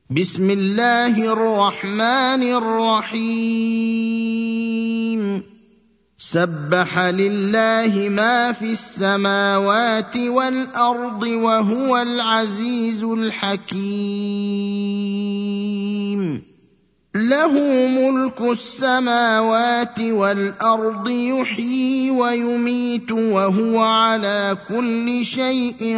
بسم الله الرحمن الرحيم سبح لله ما في السماوات والأرض وهو العزيز الحكيم له ملك السماوات والأرض يحيي ويميت وهو على كل شيء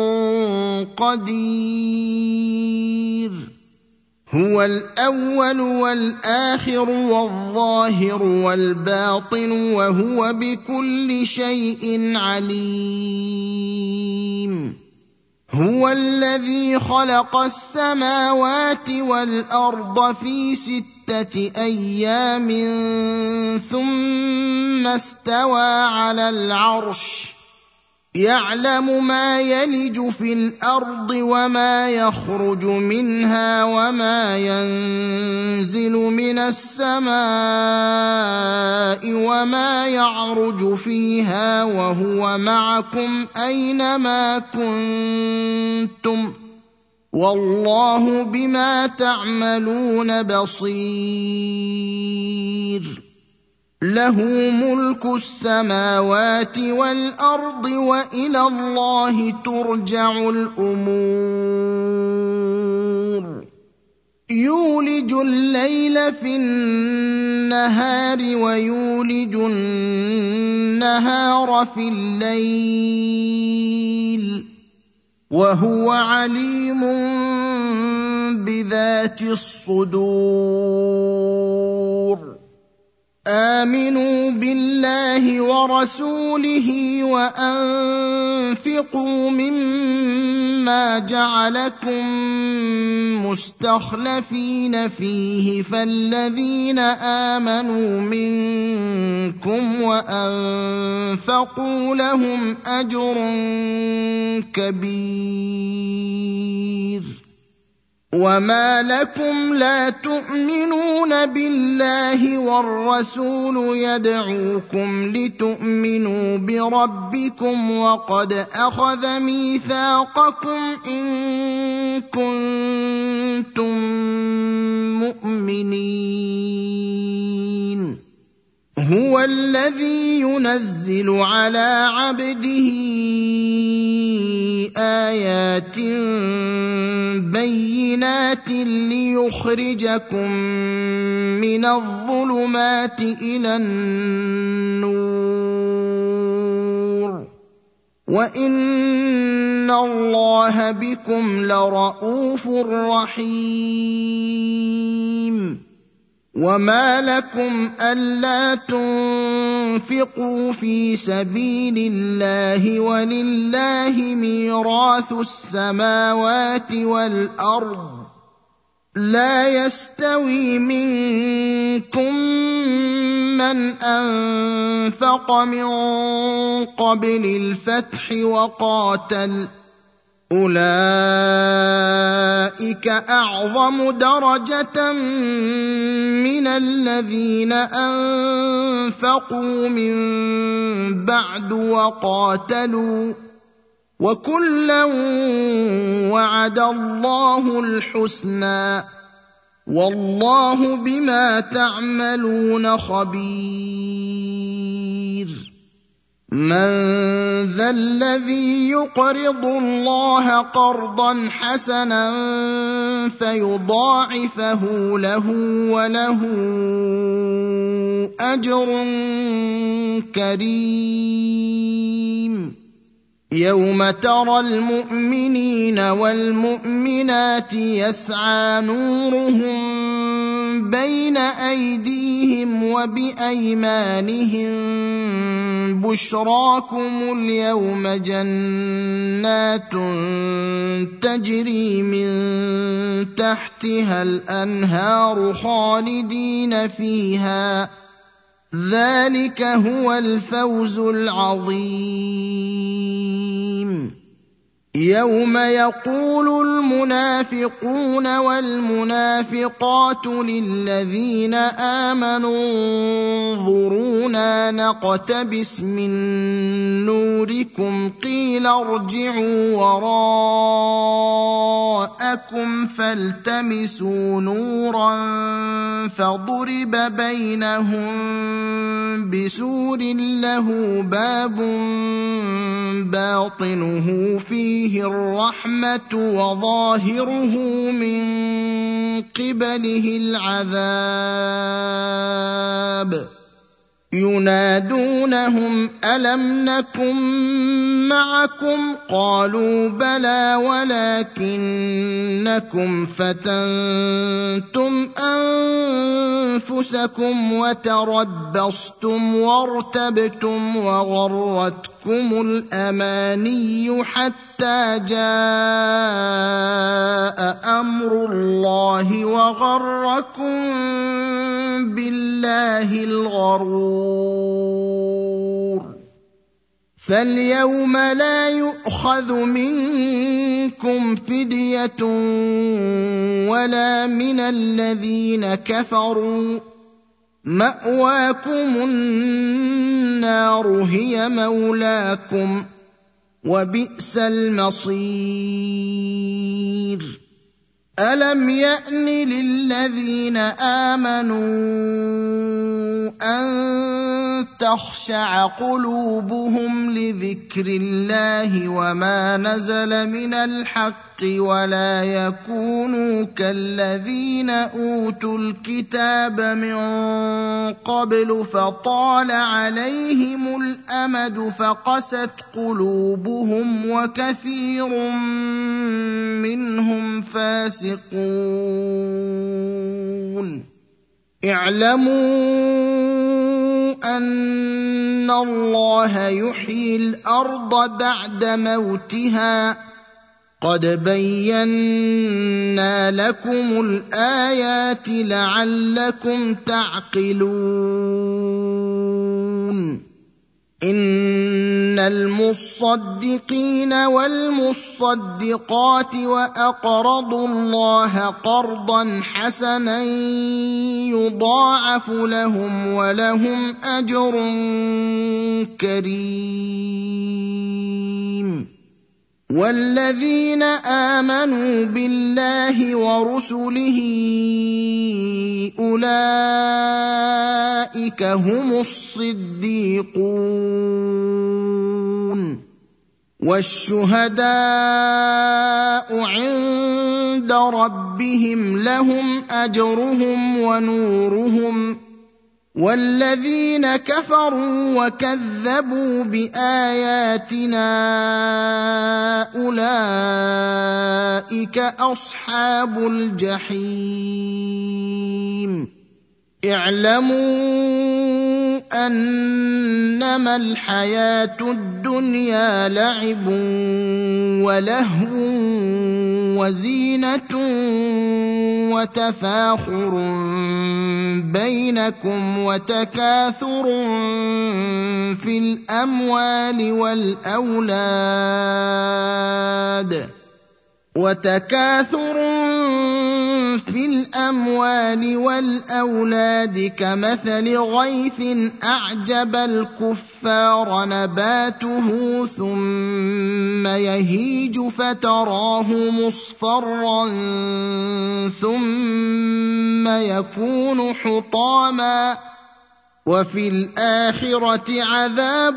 قدير هو الأول والآخر والظاهر والباطن وهو بكل شيء عليم هو الذي خلق السماوات والأرض في 6 أيام ثم استوى على العرش يعلم ما يلج في الأرض وما يخرج منها وما ينزل من السماء وما يعرج فيها وهو معكم أينما كنتم والله بما تعملون بصير له ملك السماوات والأرض وإلى الله ترجع الأمور يولج الليل في النهار ويولج النهار في الليل وهو عليم بذات الصدور آمنوا بالله ورسوله وأنفقوا مما جعلكم مستخلفين فيه فالذين آمنوا منكم وأنفقوا لهم أجر كبير وما لكم لا تؤمنون بالله والرسول يدعوكم لتؤمنوا بربكم وقد أخذ ميثاقكم إن كنتم مؤمنين هو الذي ينزل على عبده آيات بينات ليخرجكم من الظلمات إلى النور وإن الله بكم لرءوف رحيم وما لكم ألا تنفقوا في سبيل الله ولله ميراث السماوات والأرض لا يستوي منكم من أنفق من قبل الفتح وقاتل أولئك أعظم درجة من الذين أنفقوا من بعد وقاتلوا وكلا وعد الله الحسنى والله بما تعملون خبير من ذا الذي يقرض الله قرضا حسنا فيضاعفه له وله أجر كريم يوم ترى المؤمنين والمؤمنات يسعى نورهم بين أيديهم وبأيمانهم بشراكم اليوم جنات تجري من تحتها الأنهار خالدين فيها ذلك هو الفوز العظيم يوم يقول المنافقون والمنافقات للذين آمنوا انظرونا نقتبس من نوركم قيل ارجعوا لكم فالتمسوا نورا فضرب بينهم بسور له باب باطنه فيه الرحمة وظاهره من قبله العذاب ينادونهم ألم نكن معكم قالوا بلى ولكنكم فتنتم أنفسكم وتربصتم وارتبتم وغرتكم الأماني حتى جاء أمر الله وغركم بالله الغرور فاليوم لا يؤخذ منكم فدية ولا من الذين كفروا مأواكم النار هي مولاكم وبئس المصير ألم يأن للذين آمنوا أن تخشع قلوبهم لذكر الله وما نزل من الحق ولا يكونوا كالذين أوتوا الكتاب من قبل فطال عليهم الأمد فقست قلوبهم وكثير منهم فاسقون اعلموا أن الله يحيي الأرض بعد موتها قد بينا لكم الآيات لعلكم تعقلون إن المصدقين والمصدقات وأقرضوا الله قرضا حسنا يضاعف لهم ولهم أجر كريم والذين آمنوا بالله ورسله أولئك هم الصديقون والشهداء عند ربهم لهم أجرهم ونورهم والذين كفروا وكذبوا بآياتنا أولئك أصحاب الجحيم اعلموا أنما الحياة الدنيا لعب ولهو وزينة وتفاخر بينكم وتكاثر في الأموال والأولاد كمثل غيث أعجب الكفار نباته ثم يهيج فتراه مصفرا ثم يكون حطاما وفي الآخرة عذاب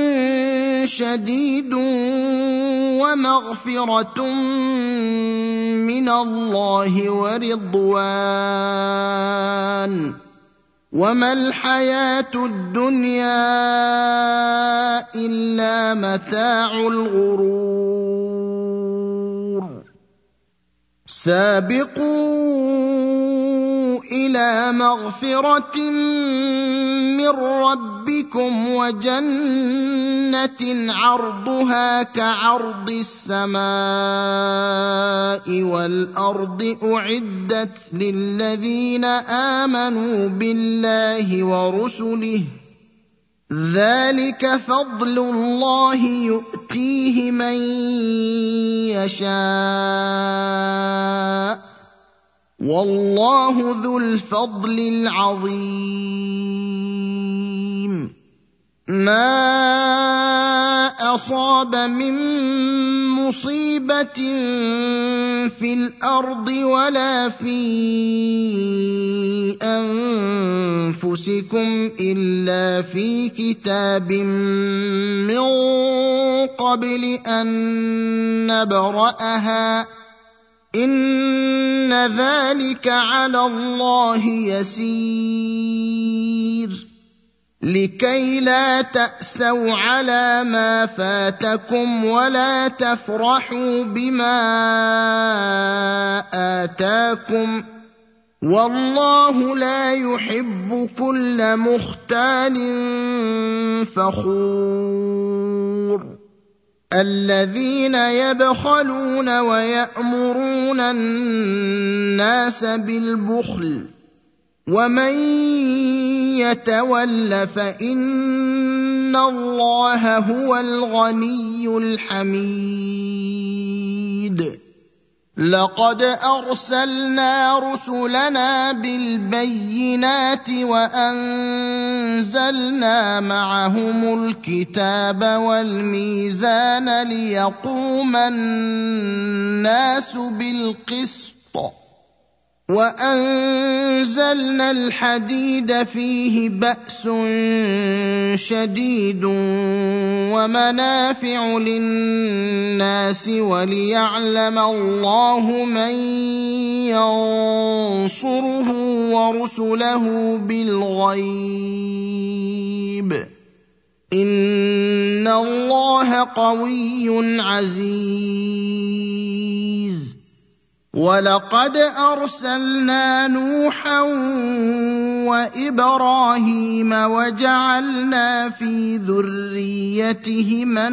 شديد ومغفرة من الله ورضوان وما الحياة الدنيا إلا متاع الغرور سابقوا إلى مغفرة من ربكم وجنة عرضها كعرض السماء والأرض أعدت للذين آمنوا بالله ورسله ذلك فضل الله يؤتيه من يشاء والله ذو الفضل العظيم ما أصاب من مصيبة في الأرض ولا في أنفسكم إلا في كتاب من قبل أن نبرأها إن ذلك على الله يسير لكي لا تأسوا على ما فاتكم ولا تفرحوا بما آتاكم والله لا يحب كل مختال فخور الذين يبخلون ويأمرون الناس بالبخل ومن يتول فإن الله هو الغني الحميد لقد أرسلنا رسلنا بالبينات وأنزلنا معهم الكتاب والميزان ليقوم الناس بالقسط وأنزلنا الحديد فيه بأس شديد ومنافع للناس وليعلم الله من ينصره ورسله بالغيب إن الله قوي عزيز ولقد أرسلنا نوحا وإبراهيم وجعلنا في ذريتهما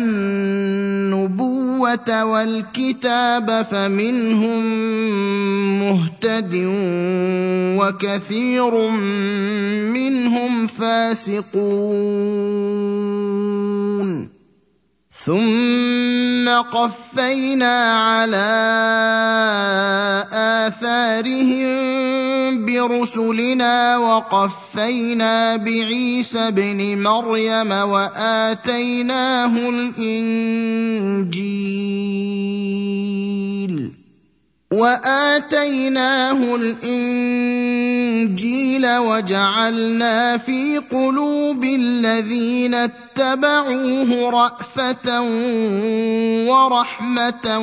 النبوة والكتاب فمنهم مهتد وكثير منهم فاسقون ثم قفينا على آثارهم برسلنا وقفينا بعيسى ابن مريم وآتيناه الإنجيل وجعلنا في قلوب الذين اتبعوه رأفة ورحمة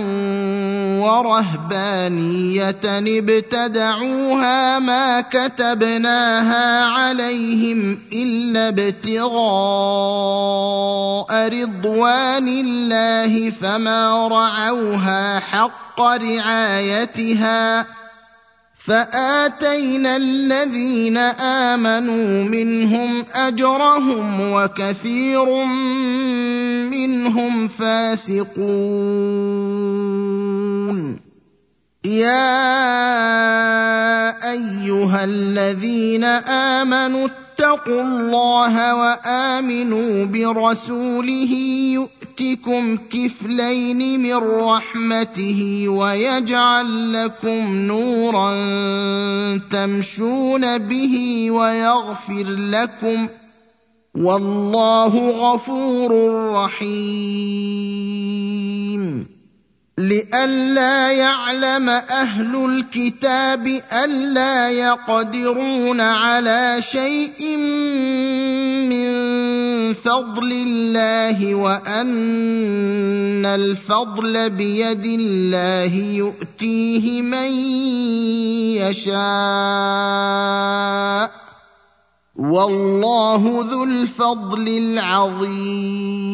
ورهبانية ابتدعوها ما كتبناها عليهم إلا ابتغاء رضوان الله فما رعوها حق رعايتها فآتينا الذين آمنوا منهم أجرهم وكثير منهم فاسقون يا أيها الذين آمنوا اتقوا الله وآمنوا برسوله يؤتكم كفلين من رحمته ويجعل لكم نورا تمشون به ويغفر لكم والله غفور رحيم لئلا يعلم أهل الكتاب ألا يقدرون على شيء من فضل الله وأن الفضل بيد الله يؤتيه من يشاء والله ذو الفضل العظيم